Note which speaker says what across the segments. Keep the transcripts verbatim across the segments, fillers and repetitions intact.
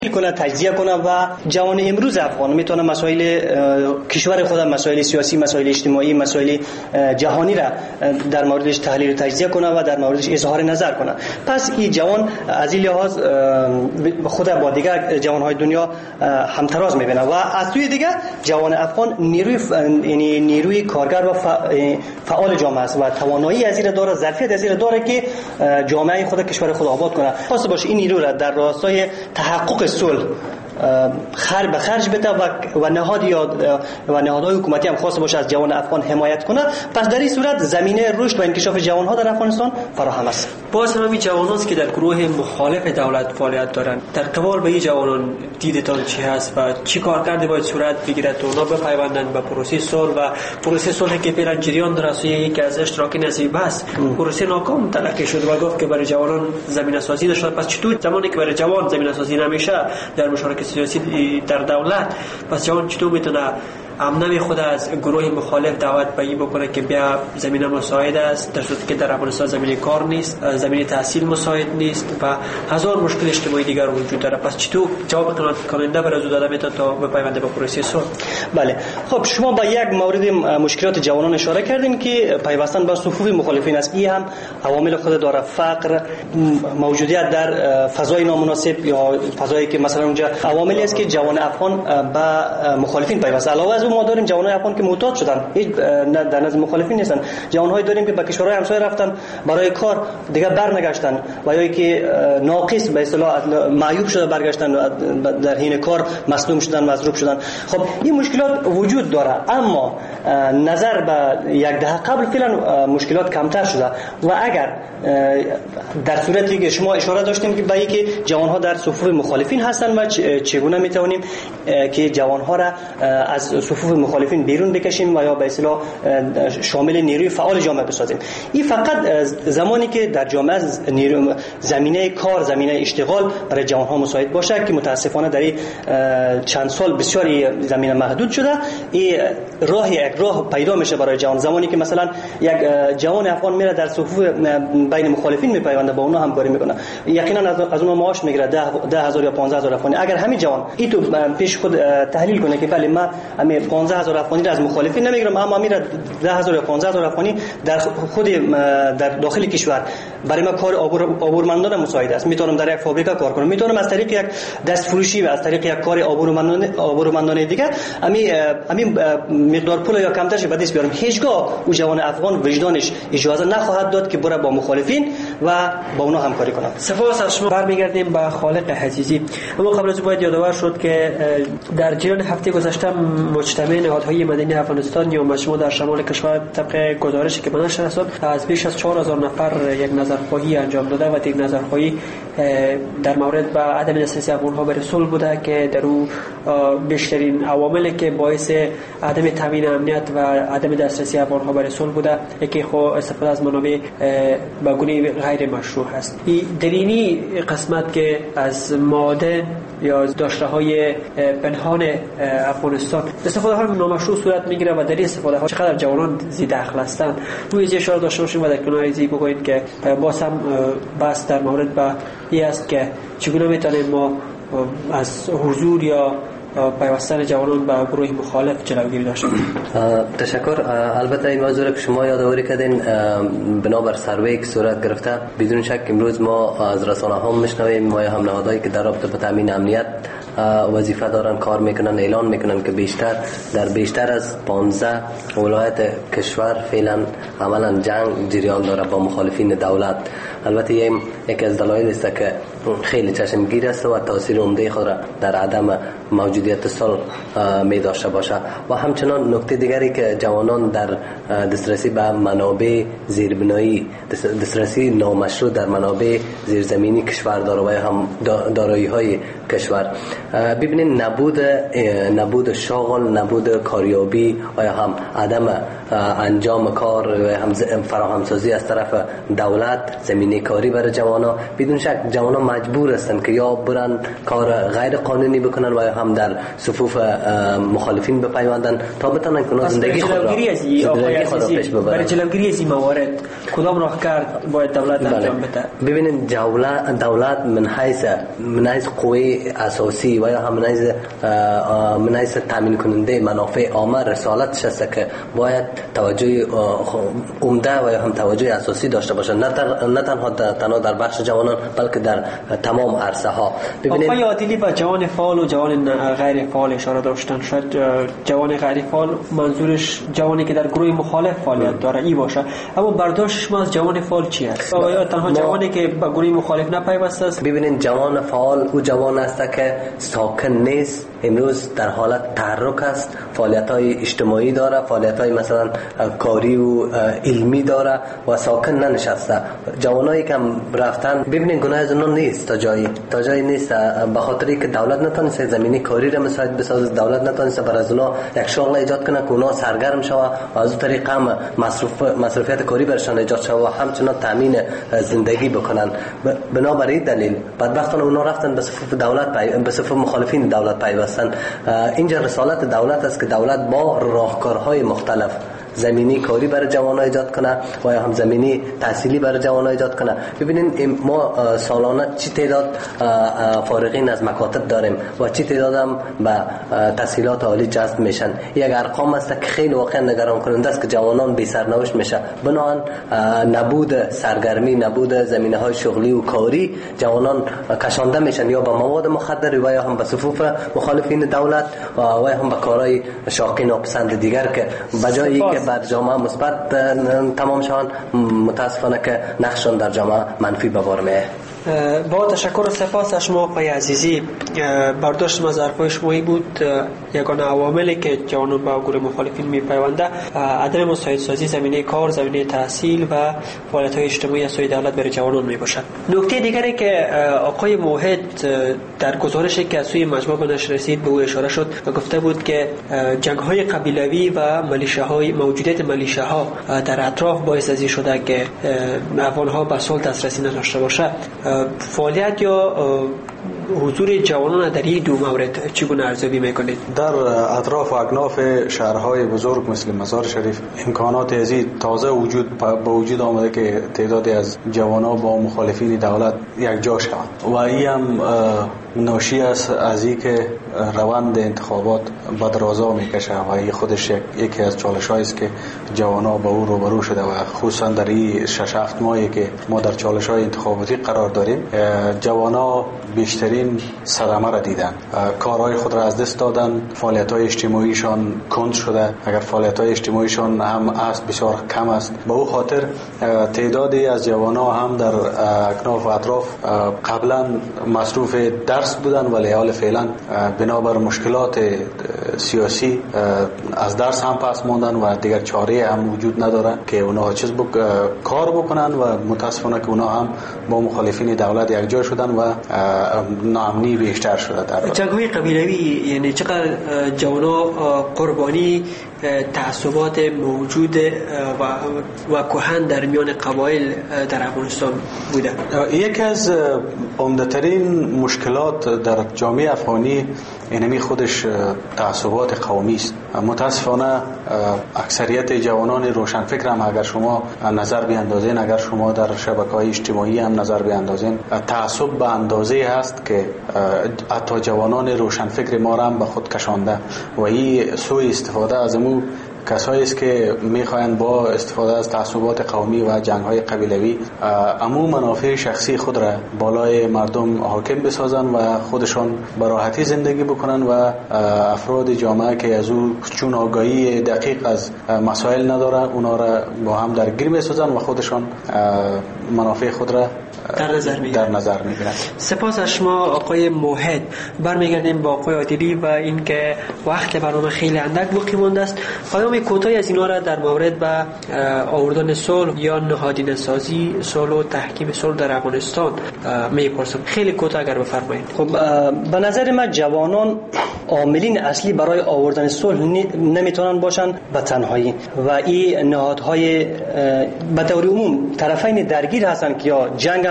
Speaker 1: کنه، تجزیه کنه و جوان امروز افغان میتونه مسائل کشور خود، مسائل سیاسی، مسائل اجتماعی، مسائل جهانی را در موردش تحلیل و تجزیه کنه و در موردش اظهار نظر کنه. پس این جوان از این لحاظ خود با دیگر جوانهای دنیا همتراز میبینه و از سوی دیگر جوان افغان نیروی یعنی نیروی کارگر و فعال جامعه است و توانایی از این داره، ظرفیت از این داره که جامعه خود کشور خود آباد کنه. خاص باشه این نیرو را در راستای تحقق صلح خر به خرج بده و و نهاد یا و نهادهای حکومتی هم خاص باشه از جوان افغان حمایت کنه. پس در این صورت زمینه رشد و انکشاف جوانها در افغانستان فراهم است.
Speaker 2: باز هم این جواناست که در گروه مخالف دولت فعالیت دارند. در قبال به این جوانان دیدتان چی هست و چی کار کرده باید صورت بگیرد تا اونا بپیوندند به پروسه صلح و پروسه صلحی که فعلا جریان داره است یکی از اشتراکی نصیب است پروسه ناکام تلقی شد و گفت که برای جوانان زمینه سازی داشته. پس چطور زمانی که برای جوان زمینه سازی نمیشه در مشارکت سیاسی در دولت، پس جوان چطور میتونه امنه خود از گروه مخالف دعوت به این بکنه که بیا زمینه مساعد است، در صورتی که در افغانستان زمینه کار نیست، زمینه تحصیل مساعد نیست و هزار مشکل اجتماعی دیگر وجود داره. پس چطور جواب کننده برای داده میتونه تا بپیونده به پروسه صلح؟
Speaker 1: بله، خب شما با یک مورد مشکلات جوانان اشاره کردین که پیوستن به صفوف مخالفین است. این هم عوامل خود داره، فقر، موجودیت در فضای نامناسب یا فضایی که مثلا اونجا عواملی است که جوان افغان به مخالفین پیوسته. علاوه از ما داریم جوانای افغان که معتاد شدن، هیچ در نظر مخالفین نیستن. جوانهای داریم که به کشورهای همسایه رفتن برای کار دیگه برنگشتن و یا که ناقص به اصطلاح معیوب شده برگشتن در حین کار مصدوم شدن، مضروب شدن. خب این مشکلات وجود داره، اما نظر به یک دهه قبل فعلا مشکلات کمتر شده و اگر در صورتی که شما اشاره داشتیم که به اینکه جوانها در صفوف مخالفین هستن و چگونه میتونیم که جوانها را از صفوف مخالفین بیرون بکشیم و یا به اصطلاح شامل نیروی فعال جامعه بسازیم. این فقط زمانی که در جامعه زمینه کار، زمینه اشتغال برای جوانها مساعد باشه که متاسفانه در این چند سال بسیاری زمینه محدود شده. این راه یک راه پیدا میشه برای جوان. زمانی که مثلا یک جوان افغان میره در صفوف بین مخالفین میپیونده، با اونها همکاری میکنه، یقینا از اونها معاش میگیره ده هزار یا پانزده هزار افغانی. اگر همین جوان این تو پیش خود تحلیل کنه که بله من همین پانزده هزار افغانی را از مخالفین نمیگیرم، اما میره ده هزار یا پانزده هزار افغانی در خود در داخل کشور برای ما کار آبورمندانه مساعد است. میتونم در یک فابریکا کار کنم، میتونم از طریق یک دست فروشی و از طریق یک کار آبورمندانه آبورمندانه دیگه همین همین مقدار پول یا کمترش به دست بیارم. هیچگاه او جوان افغان وجدانش اجازه نخواهد داد که بره با مخالفین و با اونا همکاری کنه.
Speaker 2: سپاس از شما. برمیگردیم به خالق حجیجی. اما قبل از باید یادآور شد که در جریان هفته گذشته مجتمع نهادهای مدنی افغانستان یا مجموعه در شمال کشور طبق گزارشی که به نشر رسید از بیش از چهار هزار نفر یک نظرخواهی انجام داده و یک نظرخواهی در مورد به عدم دسترسی افغان‌ها به صلح بوده که در او بیشترین عواملی که باعث عدم تامین امنیت و عدم دسترسی افغان‌ها به صلح بوده یکی خو استفاده از منابع به گونه غیر مشروع است. در اینی قسمت که از ماده یا داشته‌های پنهان افغانستان استفاده ها نامشروع صورت میگیره و در این استفاده ها چقدر جوانان زی دخل هستند روی از اشاره داشته باشیم و در کنار از این بگویید که باز هم بحث در مورد به این است که چگونه میتونیم ما از حضور یا پیوستن جوانان به گروه مخالف جلوگیری داشته باشیم.
Speaker 3: تشکر. البته این موضوع که شما یادآوری کردین بنابر سروی که صورت گرفته بدون شک امروز ما از رسانه ها میشنویم ما هم نهادهایی که در رابطه با تامین امنیت وظیفه دارن کار میکنن اعلان میکنن که بیشتر در بیشتر از پانزده ولایت کشور فعلا عملا جنگ جریان داره با مخالفین دولت. البته این یکی از دلایل است که خیلی چشمگیر است و تاثیر عمده خود را در عدم موجودیت صلح می داشته باشه. و همچنان نکته دیگری که جوانان در دسترسی به منابع زیربنایی، دسترسی نامشروع در منابع زیرزمینی کشور داره و هم دارایی های کشور. ببینید نبود نبود شغل، نبود کاریابی و هم عدم انجام کار و هم فراهمسازی از طرف دولت زمینه کاری برای جوانا، بدون شک جوانا مجبور هستند که یا برن کار غیر قانونی بکنن و یا هم در صفوف مخالفین بپیوندن تا بتونن که زندگی خود را زندگی خود را پیش ببرن.
Speaker 2: برای جلوگیری از این موارد کدام راهکار باید دولت انجام بده؟
Speaker 3: ببینید دولت دولت من حیث من حیث قوه اساسی و یا هم من حیث تامین کننده منافع عامه رسالتش است که باید توجه عمده و یا هم توجه اساسی داشته باشه، نه تنها تنها در بخش جوانان بلکه در تمام عرصه ها.
Speaker 2: ببینید آقای عادلی با جوان فعال و جوان غیر فعال اشاره داشتن. شاید جوان غیر فعال منظورش جوانی که در گروه مخالف فعالیت داره ای باشه، اما برداشت شما از جوان فعال چی است؟ آیا تنها جوانی که با گروه مخالف نپیوسته است؟
Speaker 3: ببینید جوان فعال او جوان است که ساکن نیست، امروز در حالت تحرک است، فعالیت‌های اجتماعی داره، فعالیت‌های مثلا کاری و علمی داره و ساکن ننشسته. جوانایی که رفتن ببینید گناه از اونها نیست، تا جایی تا جایی نیست، به خاطری که دولت نتونسته زمینه کاری را مساعد بسازه، دولت نتونسته بر از اونها یک شغل ایجاد کنه که اونها سرگرم شوه و از اون طریق هم مصرف مصرفیت کاری برشان ایجاد شوه و همچنان تامین زندگی بکنن. بنابراین دلیل بدبختانه اونها رفتن به صفوف دولت پی... به صفوف مخالفین دولت پیوستن. اینجا رسالت دولت است که دولت با راهکارهای مختلف زمینی کاری برای جوانان ایجاد کنه و یا هم زمینی تحصیلی برای جوانان ایجاد کنه. ببینید ما سالانه چی تعداد فارغین از مکاتب داریم و چی تعداد هم به تحصیلات عالی جذب میشن. یک ارقام است که خیلی واقعا نگران کننده است که جوانان بی سرنوشت میشه. بنابراین نبود سرگرمی، نبود زمینه‌های شغلی و کاری، جوانان کشانده میشن یا به مواد مخدر و یا هم به صفوف مخالفین دولت و یا هم به کارهای شاکی ناپسند دیگر که بجای که بر جامعه مثبت تمام شوند متاسفانه که نقششان در جامعه منفی به بار میاد.
Speaker 2: با تشکر و سپاس از شما آقای عزیزی. برداشت از حرفای شما بود یگانه عواملی که جوانان با گروه مخالفین میپیونده عدم مساعدسازی زمینه کار، زمینه تحصیل و فعالیت‌های اجتماعی از سوی دولت برای جوانان میباشد. نکته دیگری که آقای موحد در گزارشی که از سوی مجمع به نشر رسید به او اشاره شد و گفته بود که جنگ‌های قبیلوی و ملیشه‌های موجودیت ملیشه‌ها در اطراف باعث از این شده که افغان‌ها به صلح دسترسی نداشته باشند. فعالیت یا حضور جوانان در این دو مورد چگونه ارزیابی میکنید؟
Speaker 4: در اطراف و اکناف شهرهای بزرگ مثل مزار شریف امکانات ازی تازه وجود با وجود آمده که تعدادی از جوانان با مخالفین دولت یک جا شوند و این هم ناشی است از این که روند انتخابات به درازا میکشه و این خودش یکی از چالش‌هایی است که جوانان با او روبرو شده و خصوصا در این شش هفت ماهی که ما در چالش‌های انتخاباتی قرار داریم جوانان بیشترین صدمه را دیدن، کارهای خود را از دست دادن، فعالیت‌های اجتماعیشان کند شده، اگر فعالیت‌های اجتماعیشان هم است بسیار کم است. به او خاطر تعدادی از جوانان هم در اکناف و اطراف قبلا مصروف درس بودن ولی حال فعلا بنابر مشکلات سیاسی از درس هم پس ماندن و دیگر چاره هم وجود ندارن که اونا چیز بک... کار بکنن و متاسفانه که اونا هم با مخالفین دولت یک جای شدن و ناامنی بیشتر شده. در
Speaker 2: جنگ‌های قبیلوی یعنی چقدر جوانا قربانی تعصبات موجود و و کهن در میان قبایل در افغانستان بوده؟
Speaker 4: یکی از عمده‌ترین مشکلات در جامعه افغانی اینمی خودش تعصبات قومی است. متاسفانه اکثریت جوانان روشنفکر هم اگر شما نظر بیاندازین، اگر شما در شبکه‌های اجتماعی هم نظر بیاندازین، تعصب به اندازه هست که حتی جوانان روشنفکر ما را هم به خود کشانده و این سوء استفاده از امو کسایی است که میخواهند با استفاده از تعصبات قومی و جنگ‌های قبیلوی عموم منافع شخصی خود را بالای مردم حاکم بسازن و خودشان به راحتی زندگی بکنن و افراد جامعه که از او چون آگاهی دقیق از مسائل ندارن اونا را با هم درگیر بسازن و خودشان منافع خود را
Speaker 2: در نظر
Speaker 4: میگیرن. در نظر میگیرن.
Speaker 2: سپاس از شما آقای موحد. برمیگردیم با آقای عادلی و اینکه وقت برنامه خیلی اندک باقی مونده است. پیام کوتاهی از اینا را در مورد به آوردن صلح یا نهادینه سازی صلح و تحکیم صلح در افغانستان میپرسم. خیلی کوتاه اگر بفرمایید.
Speaker 1: خب به نظر من جوانان عاملین اصلی برای آوردن صلح نمیتونن باشن به تنهایی و این نهادهای به طور عموم طرفین درگیر هستن که یا جنگ هم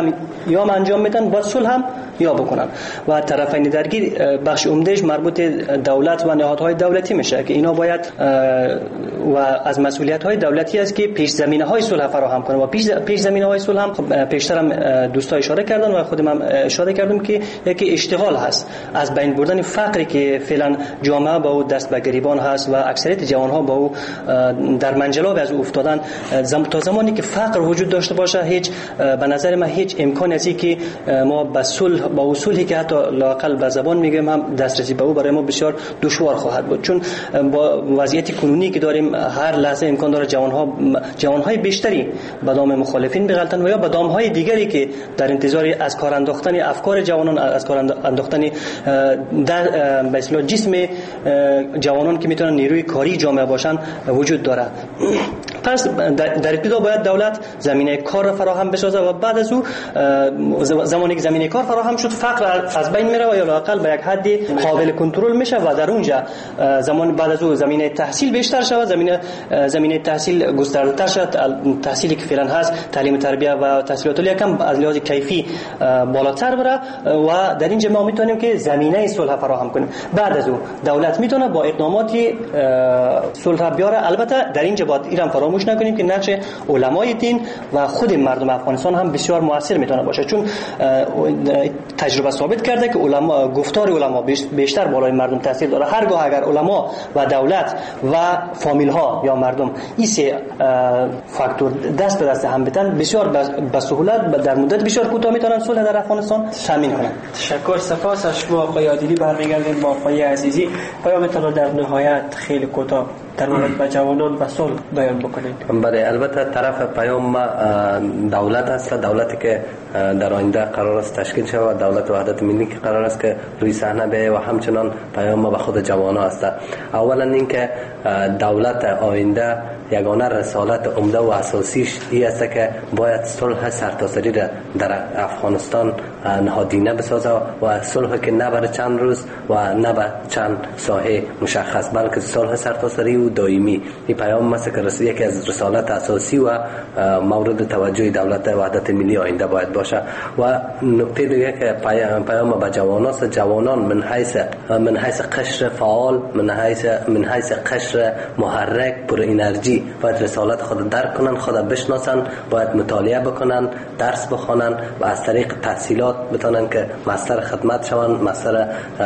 Speaker 1: هم یا هم انجام میدن با صلح هم یا بکنن و طرفین درگیر بخش عمدهش مربوط دولت و نهادهای دولتی میشه که اینا باید و از مسئولیت های دولتی است که پیش زمینه های صلح فراهم کنه و پیش پیش زمینه های صلح هم خب پیشتر هم دوستا اشاره کردن و خودم هم اشاره کردم که یکی اشتغال هست، از بین بردن فقری که فعلا جامعه با او دست به گریبان هست و اکثریت جوان ها با او در منجلاب از او افتادن. زم تا زمانی که فقر وجود داشته باشه هیچ به نظر من هیچ امکان ازی که ما به صلح با اصولی که حتی لااقل به زبان میگم هم دسترسی به او برای ما بسیار دشوار خواهد بود، چون با وضعیت کنونی که داریم هر لحظه امکان داره جوانها جوانهای بیشتری به دام مخالفین بغلطن و یا به دامهای دیگری که در انتظار از کار انداختن افکار جوانان، از کار انداختن در به اصطلاح جسم جوانان که میتونن نیروی کاری جامعه باشن وجود داره. پس در ابتدا باید دولت زمینه کار فراهم بسازه و بعد از او زمانی که زمینه کار فراهم شد فقر از بین میره و یا لااقل به یک حدی قابل کنترل میشه و در اونجا زمان بعد از او زمینه تحصیل بیشتر شود، زمینه زمینه تحصیل گسترده تر شد، تحصیلی که فعلا هست تعلیم تربیت و تحصیلات عالی کم از لحاظ کیفی بالاتر بره و در اینجا ما میتونیم که زمینه صلح فراهم کنیم. بعد از او دولت میتونه با اقدامات صلح بیاره. البته در اینجا باید ایران فراموش نکنیم که نقش علمای دین و خود مردم افغانستان هم بسیار موثر میتونه باشه، چون تجربه ثابت کرده که علما گفتار علما بیشتر بالای مردم تاثیر داره. هرگاه اگر علما و دولت و فامیل ها یا مردم این سه فاکتور دست به دست هم بدن بسیار به سهولت در مدت بسیار کوتاه میتونن صلح در افغانستان تامین کنن.
Speaker 2: تشکر. سپاس از شما آقای عادلی. برمیگردیم با آقای عزیزی. پیامتان در نهایت خیلی کوتاه در مورد با جوانان و صلح بیان بکنید.
Speaker 3: بله، البته طرف پیام دولت است، دولتی که در آینده قرار است تشکیل شود، دولت وحدت ملی که قرار است که روی صحنه بیاید و همچنان پیام به خود جوانان است. اولا اینکه دولت آینده یگانه رسالت عمده و اساسیش این است که باید صلح سرتاسری را در افغانستان نهادینه بسازه و صلح که نه برای چند روز و نه به چند ساحه مشخص بلکه صلح سرتاسری و دائمی. این پیام است که یکی از رسالت اساسی و مورد توجه دولت وحدت ملی آینده باید باشه. و نکته دیگه که پیام به جوانان است، جوانان من حیث من حیث قشر فعال، من حیث من حیث قشر محرک پر انرژی باید رسالت خود درک کنن، خود بشناسن، باید مطالعه بکنن، درس بخونن و از طریق تحصیلات بتونن که مصدر خدمت شون، مصدر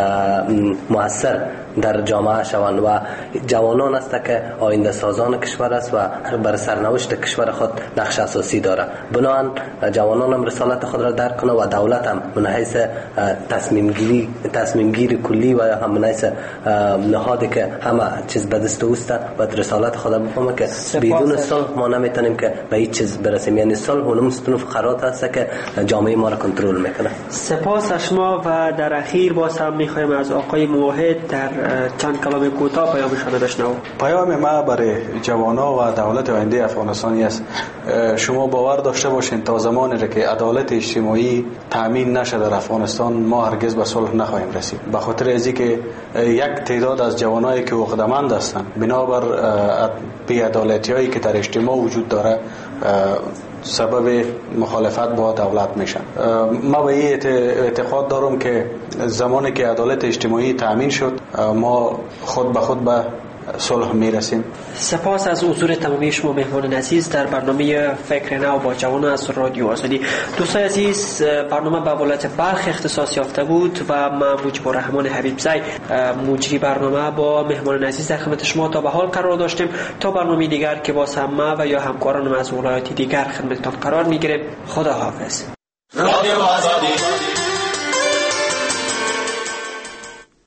Speaker 3: مؤثر در جامعه شون. و جوانان است که آینده سازان کشور است و بر سرنوشت کشور خود نقش اساسی داره. بنابراین جوانان هم رسالت خود را درک کنه و دولت هم من حیث تصمیم گیری تصمیم گیری کلی و هم من حیث نهادی که همه چیز به دست اوست و رسالت خود بفهمه که بدون صلح ما نمیتونیم که به هیچ چیز برسیم. یعنی صلح اون مستون فقرات است که جامعه ما را کنترل میکنه.
Speaker 2: سپاس از شما. و در اخیر باز هم میخوایم از آقای موحد در چند کلام کوتاه پیامشان بشنویم.
Speaker 4: پیام ما برای جوانان و دولت آینده افغانستانی است شما باور داشته باشین تا زمانی که عدالت اجتماعی تامین نشه در افغانستان ما هرگز به صلح نخواهیم رسید. به خاطر ازی که یک تعداد از جوانایی که عقده‌مند هستند بنابر بی‌عدالتی‌هایی که در اجتماع وجود داره سبب مخالفت با دولت میشن. ما به این اعتقاد دارم که زمانی که عدالت اجتماعی تامین شد ما خود به خود به صلح میرسیم.
Speaker 2: سپاس از حضور تمامی شما مهمان عزیز در برنامه فکر نو با جوانان از رادیو آزادی. دوستان عزیز، برنامه به ولایت بلخ اختصاص یافته بود و من مجیب الرحمن حبیبزی مجری برنامه با مهمان عزیز در خدمت شما تا به حال قرار داشتیم. تا برنامه دیگر که با همه و یا همکاران از ولایات دیگر خدمتتان قرار میگیریم. خدا حافظ. رادیو آزادی.